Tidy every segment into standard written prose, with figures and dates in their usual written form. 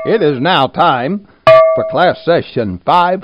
It is now time for class session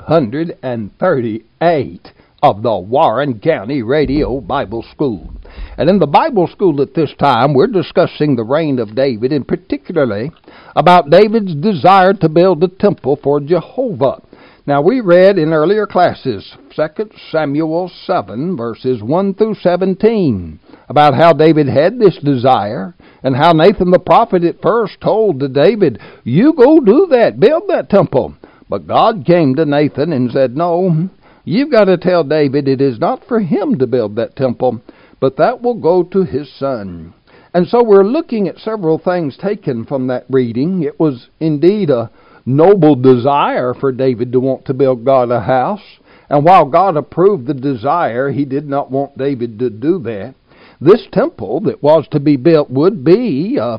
538 of the Warren County Radio Bible School. And in the Bible school at this time, we're discussing the reign of David, and particularly about David's desire to build a temple for Jehovah. Now, we read in earlier classes, 2 Samuel 7, verses 1 through 17, about how David had this desire, and how Nathan the prophet at first told to David, "You go do that, build that temple." But God came to Nathan and said, "No, you've got to tell David it is not for him to build that temple, but that will go to his son." And so we're looking at several things taken from that reading. It was indeed a noble desire for David to want to build God a house. And while God approved the desire, he did not want David to do that. This temple that was to be built would be a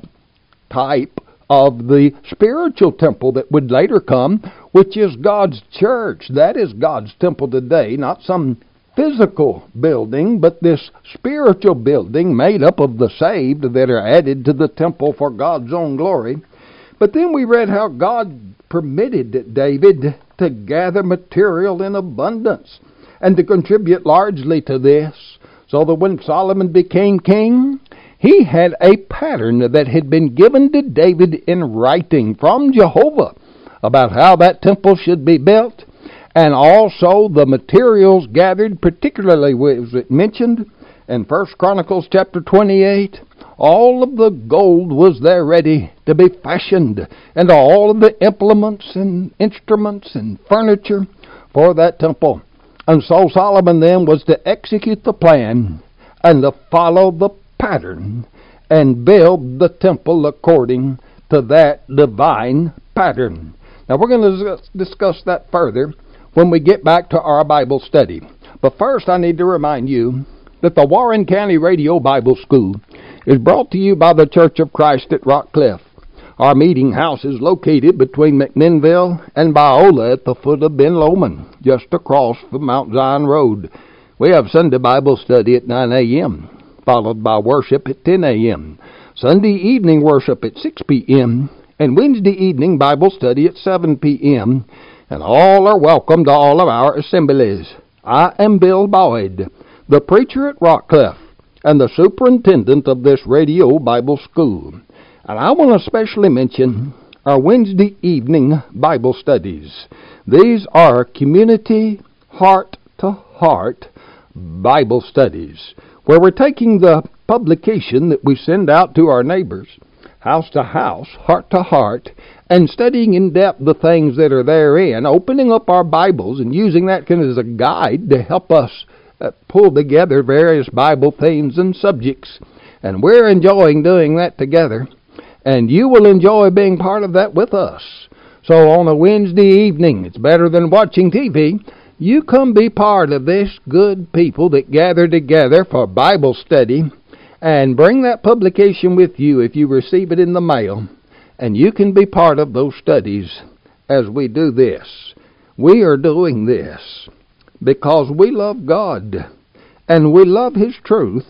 type of the spiritual temple that would later come, which is God's church. That is God's temple today, not some physical building, but this spiritual building made up of the saved that are added to the temple for God's own glory. But then we read how God permitted David to gather material in abundance and to contribute largely to this, so that when Solomon became king, he had a pattern that had been given to David in writing from Jehovah about how that temple should be built, and also the materials gathered, particularly was it mentioned in 1 Chronicles chapter 28, all of the gold was there ready to be fashioned, and all of the implements and instruments and furniture for that temple. And so Solomon then was to execute the plan and to follow the pattern and build the temple according to that divine pattern. Now we're going to discuss that further when we get back to our Bible study. But first I need to remind you that the Warren County Radio Bible School is brought to you by the Church of Christ at Rock Cliff. Our meeting house is located between McMinnville and Biola at the foot of Ben Lomond, just across from Mount Zion Road. We have Sunday Bible study at 9 a.m., followed by worship at 10 a.m., Sunday evening worship at 6 p.m., and Wednesday evening Bible study at 7 p.m., and all are welcome to all of our assemblies. I am Bill Boyd, the preacher at Rock Cliff, and the superintendent of this radio Bible school. And I want to especially mention our Wednesday evening Bible studies. These are community, heart-to-heart Bible studies, where we're taking the publication that we send out to our neighbors, house to house, heart to heart, and studying in depth the things that are therein, opening up our Bibles and using that kind of as a guide to help us pull together various Bible themes and subjects. And we're enjoying doing that together, and you will enjoy being part of that with us. So on a Wednesday evening, it's better than watching TV. You come be part of this good people that gather together for Bible study, and bring that publication with you if you receive it in the mail, and you can be part of those studies as we do this. We are doing this because we love God, and we love His truth,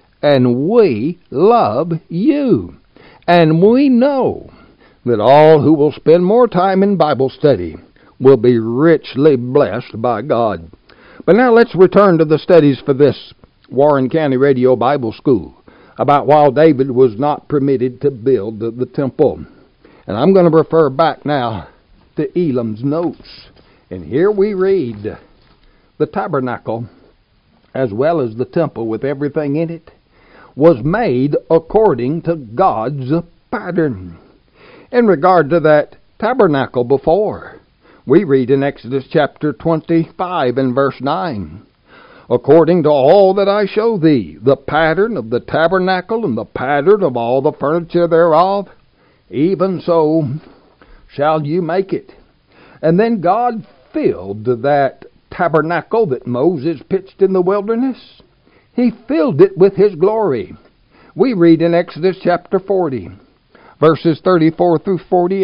and we love you. And we know that all who will spend more time in Bible study will be richly blessed by God. But now let's return to the studies for this Warren County Radio Bible School about why David was not permitted to build the temple. And I'm going to refer back now to Elam's notes. And here we read, the tabernacle, as well as the temple with everything in it, was made according to God's pattern. In regard to that tabernacle before, we read in Exodus chapter 25 and verse 9, according to all that I show thee, the pattern of the tabernacle and the pattern of all the furniture thereof, even so shall you make it. And then God filled that tabernacle that Moses pitched in the wilderness. He filled it with His glory. We read in Exodus chapter 40, verses 34 through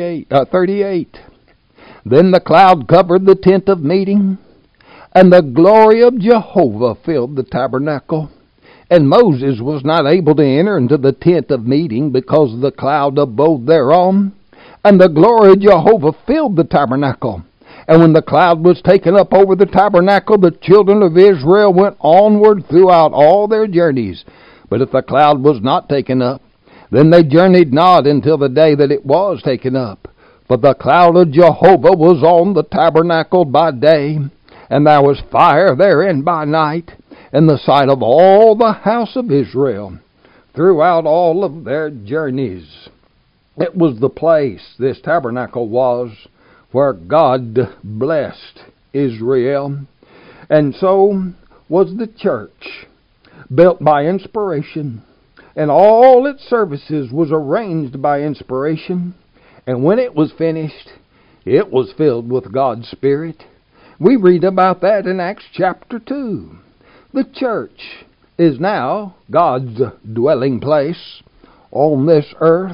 38. Then the cloud covered the tent of meeting, and the glory of Jehovah filled the tabernacle. And Moses was not able to enter into the tent of meeting because the cloud abode thereon, And the glory of Jehovah filled the tabernacle. And when the cloud was taken up over the tabernacle, the children of Israel went onward throughout all their journeys. But if the cloud was not taken up, then they journeyed not until the day that it was taken up. For the cloud of Jehovah was on the tabernacle by day, and there was fire therein by night, in the sight of all the house of Israel, throughout all of their journeys. It was the place, this tabernacle was, where God blessed Israel. And so was the church, built by inspiration, and all its services was arranged by inspiration. And when it was finished, it was filled with God's Spirit. We read about that in Acts chapter 2. The church is now God's dwelling place on this earth.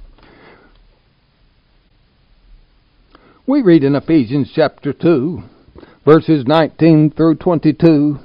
We read in Ephesians chapter 2, verses 19 through 22,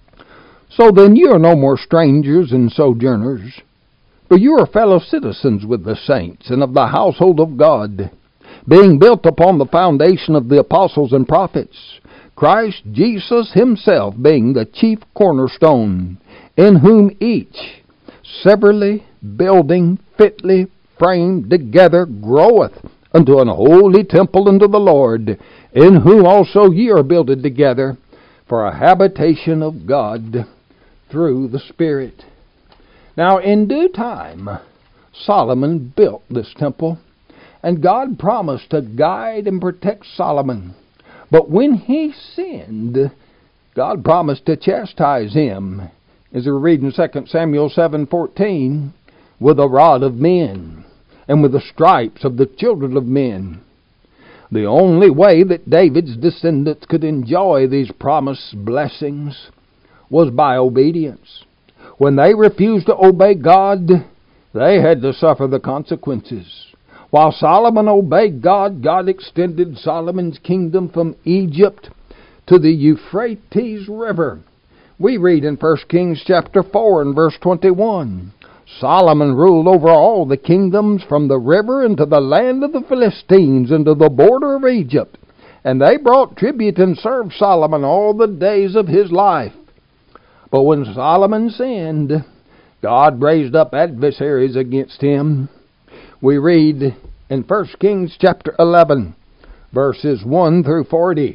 So then you are no more strangers and sojourners, but you are fellow citizens with the saints and of the household of God, being built upon the foundation of the apostles and prophets, Christ Jesus himself being the chief cornerstone, in whom each, severally building fitly framed together, groweth unto an holy temple unto the Lord, in whom also ye are builded together for a habitation of God through the Spirit. Now in due time Solomon built this temple, and God promised to guide and protect Solomon. But when he sinned, God promised to chastise him, as we read in 2 Samuel 7:14, with a rod of men, and with the stripes of the children of men. The only way that David's descendants could enjoy these promised blessings was by obedience. When they refused to obey God, they had to suffer the consequences. While Solomon obeyed God, God extended Solomon's kingdom from Egypt to the Euphrates River. We read in 1 Kings chapter 4 and verse 21, Solomon ruled over all the kingdoms from the river into the land of the Philistines, into the border of Egypt. And they brought tribute and served Solomon all the days of his life. But when Solomon sinned, God raised up adversaries against him. We read in 1 Kings chapter 11, verses 1 through 40,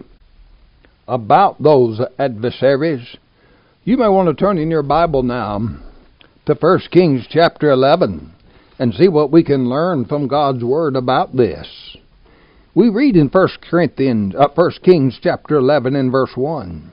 about those adversaries. You may want to turn in your Bible now to 1 Kings chapter 11 and see what we can learn from God's Word about this. We read in 1 Kings chapter 11 and verse 1.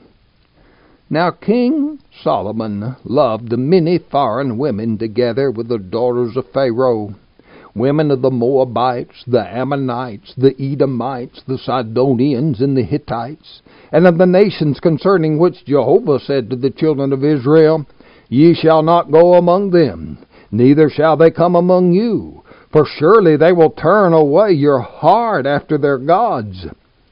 Now King Solomon loved many foreign women together with the daughters of Pharaoh, women of the Moabites, the Ammonites, the Edomites, the Sidonians, and the Hittites, and of the nations concerning which Jehovah said to the children of Israel, Ye shall not go among them, neither shall they come among you, for surely they will turn away your heart after their gods.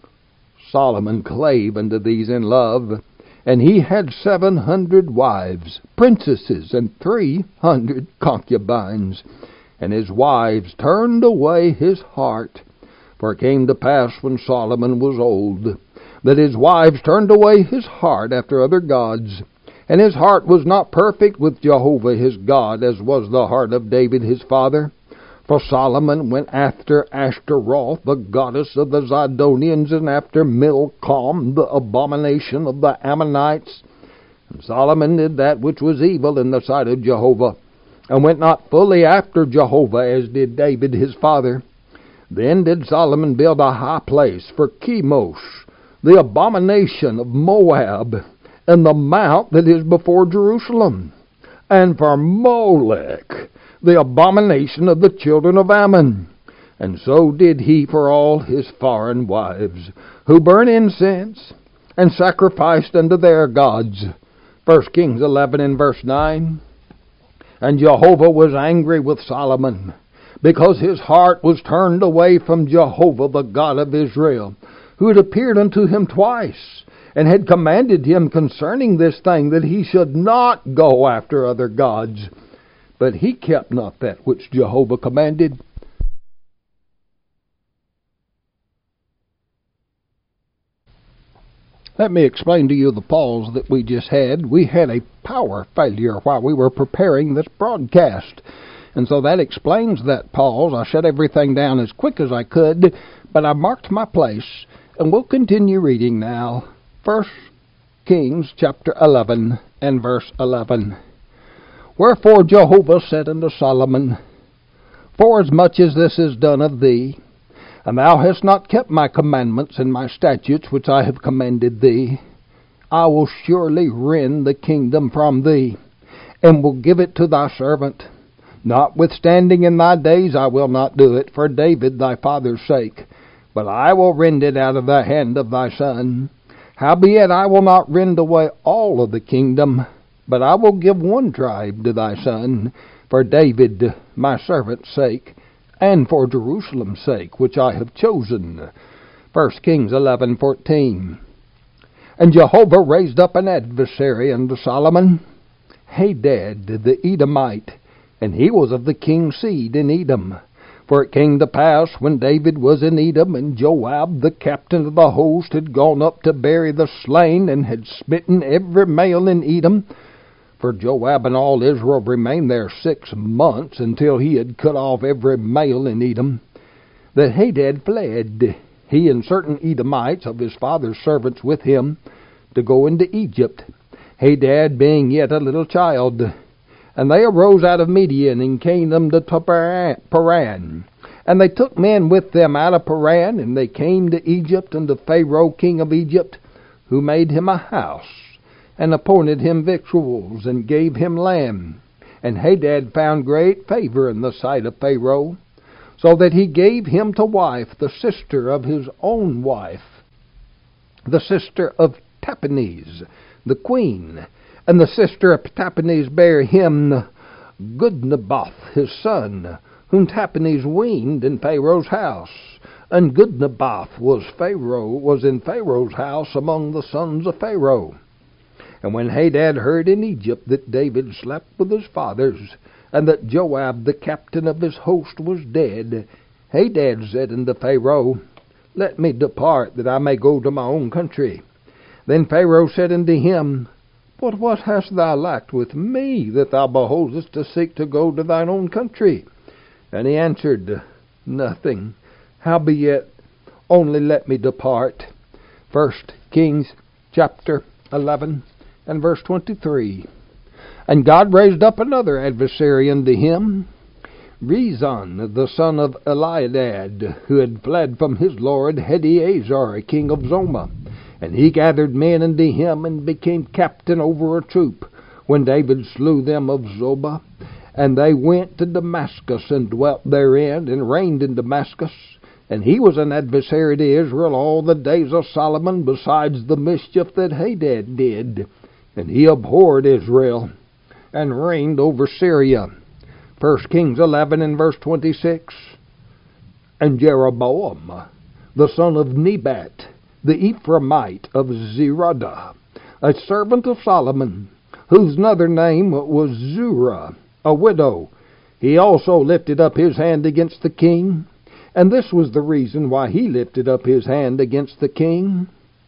Solomon clave unto these in love, and he had 700 wives, princesses, and 300 concubines. And his wives turned away his heart. For it came to pass when Solomon was old, that his wives turned away his heart after other gods. And his heart was not perfect with Jehovah his God, as was the heart of David his father. For Solomon went after Ashtaroth, the goddess of the Zidonians, and after Milcom, the abomination of the Ammonites. And Solomon did that which was evil in the sight of Jehovah, and went not fully after Jehovah, as did David his father. Then did Solomon build a high place for Chemosh, the abomination of Moab, and the mount that is before Jerusalem, and for Molech, the abomination of the children of Ammon. And so did he for all his foreign wives, who burn incense, and sacrificed unto their gods. 1 Kings 11 and verse 9. And Jehovah was angry with Solomon, because his heart was turned away from Jehovah, the God of Israel, who had appeared unto him twice, and had commanded him concerning this thing, that he should not go after other gods. But he kept not that which Jehovah commanded. Let me explain to you the pause that we just had. We had a power failure while we were preparing this broadcast. And so that explains that pause. I shut everything down as quick as I could, but I marked my place, and we'll continue reading now. 1 Kings chapter 11 and verse 11. Wherefore Jehovah said unto Solomon, Forasmuch as this is done of thee, and thou hast not kept my commandments and my statutes which I have commanded thee, I will surely rend the kingdom from thee, and will give it to thy servant. Notwithstanding in thy days I will not do it for David thy father's sake, but I will rend it out of the hand of thy son. Howbeit I will not rend away all of the kingdom, but I will give one tribe to thy son, for David my servant's sake, and for Jerusalem's sake, which I have chosen. 1 Kings 11:14. And Jehovah raised up an adversary unto Solomon, Hadad the Edomite, and he was of the king's seed in Edom. For it came to pass, when David was in Edom, and Joab the captain of the host had gone up to bury the slain, and had smitten every male in Edom, for Joab and all Israel remained there 6 months, until he had cut off every male in Edom, that Hadad fled, he and certain Edomites of his father's servants with him, to go into Egypt, Hadad being yet a little child. And they arose out of Midian, and came to Paran. And they took men with them out of Paran, and they came to Egypt, unto Pharaoh king of Egypt, who made him a house, and appointed him victuals, and gave him land. And Hadad found great favor in the sight of Pharaoh, so that he gave him to wife the sister of his own wife, the sister of Tahpenes, the queen. And the sister of Tahpenes bare him Gudnaboth his son, whom Tahpenes weaned in Pharaoh's house. And Gudnaboth was in Pharaoh's house among the sons of Pharaoh. And when Hadad heard in Egypt that David slept with his fathers, and that Joab the captain of his host was dead, Hadad said unto Pharaoh, Let me depart, that I may go to my own country. Then Pharaoh said unto him, But what hast thou lacked with me, that thou beholdest to seek to go to thine own country? And he answered, Nothing. Howbeit, only let me depart. 1 Kings chapter 11 and verse 23. And God raised up another adversary unto him, Rezon, the son of Eliadad, who had fled from his lord Hadaezer, king of Zomah. And he gathered men unto him, and became captain over a troop, when David slew them of Zobah. And they went to Damascus, and dwelt therein, and reigned in Damascus. And he was an adversary to Israel all the days of Solomon, besides the mischief that Hadad did. And he abhorred Israel, and reigned over Syria. 1 Kings 11 and verse 26. And Jeroboam, the son of Nebat, the Ephraimite of Zeradah, a servant of Solomon, whose other name was Zurah, a widow, he also lifted up his hand against the king. And this was the reason why he lifted up his hand against the king.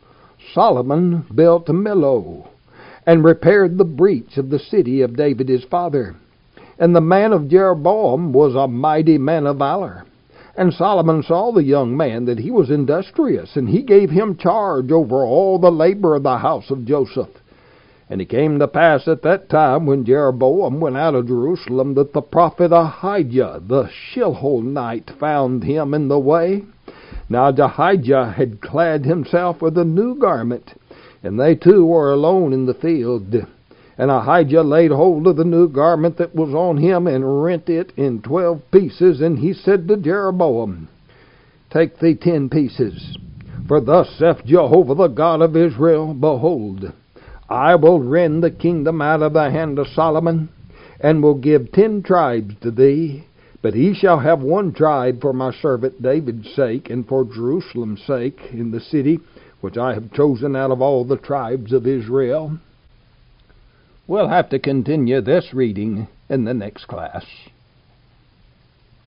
Solomon built Millo, and repaired the breach of the city of David his father. And the man of Jeroboam was a mighty man of valor. And Solomon saw the young man that he was industrious, and he gave him charge over all the labor of the house of Joseph. And it came to pass at that time, when Jeroboam went out of Jerusalem, that the prophet Ahijah the Shilonite found him in the way. Now Ahijah had clad himself with a new garment, and they two were alone in the field. And Ahijah laid hold of the new garment that was on him, and rent it in 12 pieces. And he said to Jeroboam, Take thee 10 pieces. For thus saith Jehovah the God of Israel, Behold, I will rend the kingdom out of the hand of Solomon, and will give 10 tribes to thee. But he shall have 1 tribe for my servant David's sake, and for Jerusalem's sake, in the city which I have chosen out of all the tribes of Israel. We'll have to continue this reading in the next class.